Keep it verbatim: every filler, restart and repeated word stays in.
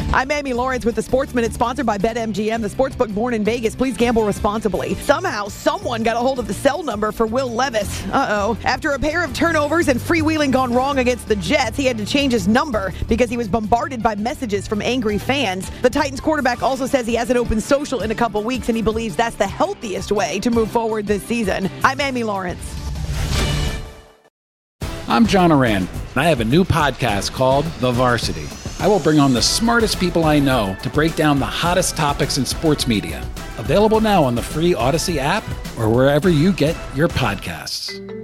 I'm Amy Lawrence with the Sports Minute, sponsored by BetMGM, the sportsbook born in Vegas. Please gamble responsibly. Somehow, someone got a hold of the cell number for Will Levis. Uh-oh. After a pair of turnovers and freewheeling gone wrong against the Jets, he had to change his number because he was bombarded by messages from angry fans. The Titans quarterback also says he hasn't opened social in a couple weeks, and he believes that's the healthiest way to move forward this season. I'm Amy Lawrence. I'm John Oran, and I have a new podcast called The Varsity. I will bring on the smartest people I know to break down the hottest topics in sports media. Available now on the free Odyssey app or wherever you get your podcasts.